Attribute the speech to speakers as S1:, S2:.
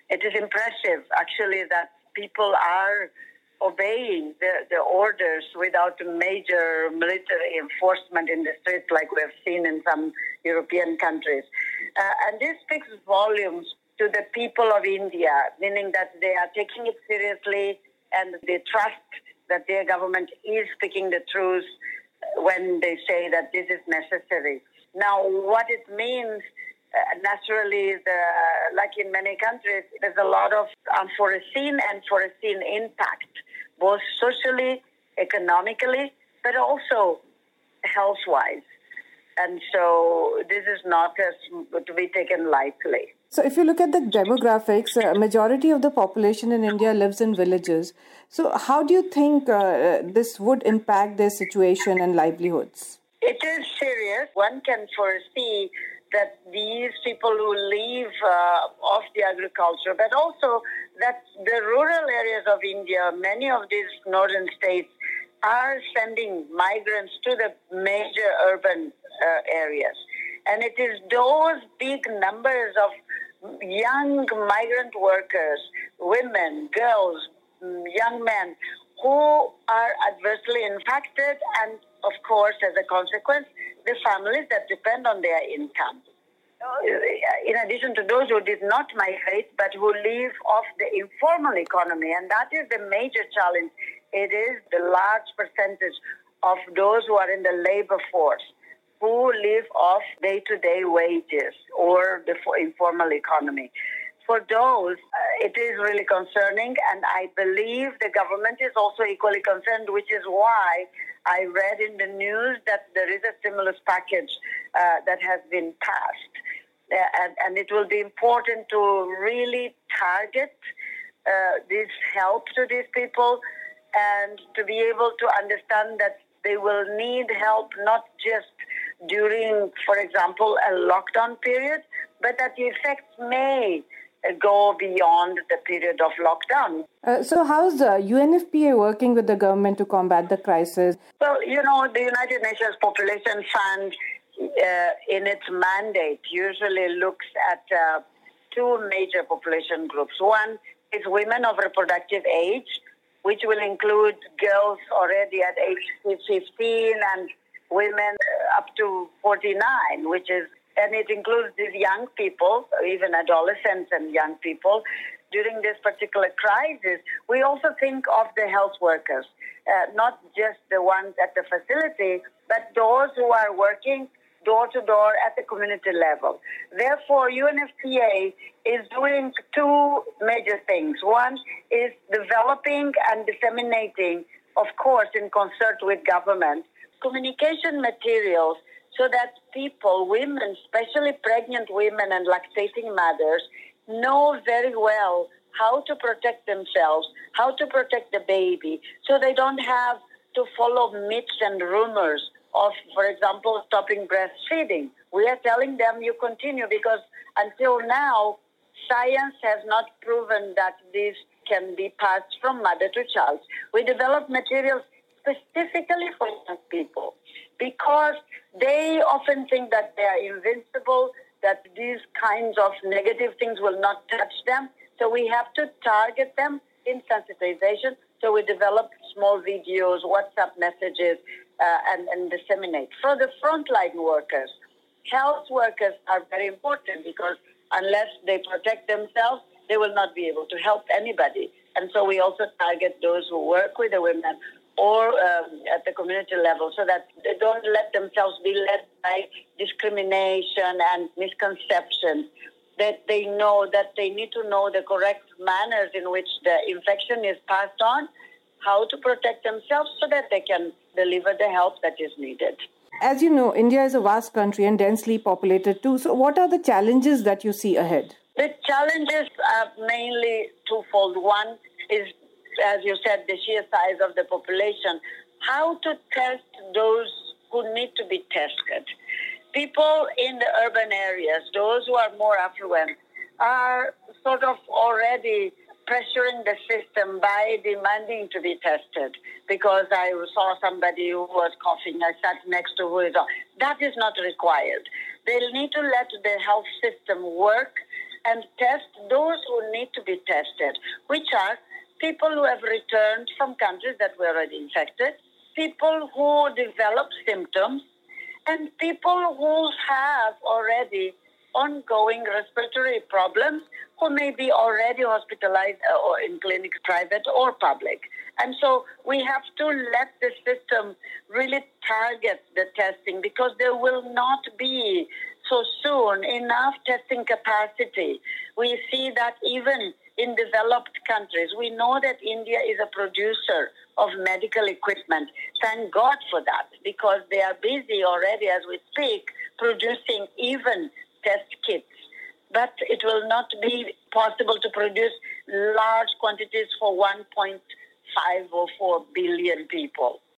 S1: It is impressive, actually, that people are obeying the orders without major military enforcement in the streets like we have seen in some European countries. And this speaks volumes to the people of India, meaning that they are taking it seriously and they trust that their government is speaking the truth when they say that this is necessary. Now, what it means, naturally, like in many countries, there's a lot of unforeseen and foreseen impact, both socially, economically, but also health-wise. And so this is not to be taken lightly.
S2: So if you look at the demographics, a majority of the population in India lives in villages. So how do you think this would impact their situation and livelihoods?
S1: It is serious. One can foresee that these people who live off the agriculture, but also that the rural areas of India, many of these northern states, are sending migrants to the major urban areas. And it is those big numbers of young migrant workers, women, girls, young men, who are adversely impacted, and of course, as a consequence, the families that depend on their income. In addition to those who did not migrate, but who live off the informal economy, and that is the major challenge. It is the large percentage of those who are in the labor force who live off day-to-day wages or the informal economy. For those, it is really concerning, and I believe the government is also equally concerned, which is why I read in the news that there is a stimulus package that has been passed. And it will be important to really target this help to these people and to be able to understand that they will need help not just during, for example, a lockdown period, but that the effects may go beyond the period of lockdown.
S2: So how's the UNFPA working with the government to combat the crisis?
S1: Well, the United Nations Population Fund in its mandate usually looks at two major population groups. One is women of reproductive age, which will include girls already at age 15 and women up to 49, and it includes these young people, even adolescents and young people. During this particular crisis, we also think of the health workers, not just the ones at the facility, but those who are working door to door at the community level. Therefore, UNFPA is doing two major things. One is developing and disseminating, of course, in concert with government, communication materials so that people, women, especially pregnant women and lactating mothers, know very well how to protect themselves, how to protect the baby, so they don't have to follow myths and rumors of, for example, stopping breastfeeding. We are telling them you continue because until now, science has not proven that this can be passed from mother to child. We develop materials specifically for young people because they often think that they are invincible, that these kinds of negative things will not touch them. So we have to target them in sensitization. So we develop small videos, WhatsApp messages, and disseminate. For the frontline workers, health workers are very important because unless they protect themselves, they will not be able to help anybody. And so we also target those who work with the women or at the community level so that they don't let themselves be led by discrimination and misconceptions, that they know that they need to know the correct manners in which the infection is passed on, how to protect themselves so that they can deliver the help that is needed.
S2: As you know, India is a vast country and densely populated too. So what are the challenges that you see ahead?
S1: The challenges are mainly twofold. One is, as you said, the sheer size of the population. How to test those who need to be tested. People in the urban areas, those who are more affluent, are sort of already pressuring the system by demanding to be tested because I saw somebody who was coughing. I sat next to who is off. That is not required. They'll need to let the health system work and test those who need to be tested, which are people who have returned from countries that were already infected, people who develop symptoms, and people who have already ongoing respiratory problems who may be already hospitalized or in clinics, private or public. And so we have to let the system really target the testing, because there will not be so soon enough testing capacity. We see that even in developed countries. We know that India is a producer of medical equipment. Thank God for that, because they are busy already as we speak producing even test kits. But it will not be possible to produce large quantities for 1.5 or 4 billion people.